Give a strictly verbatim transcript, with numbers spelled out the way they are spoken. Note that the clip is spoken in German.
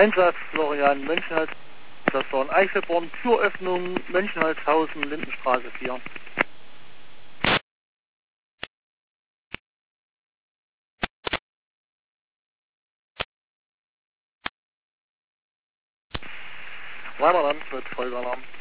Einsatz Florian Mönchenhals, das war in Eichelborn, Türöffnung Mönchenholzhausen, Lindenstraße vier. Weiter dann mit Folgealarm.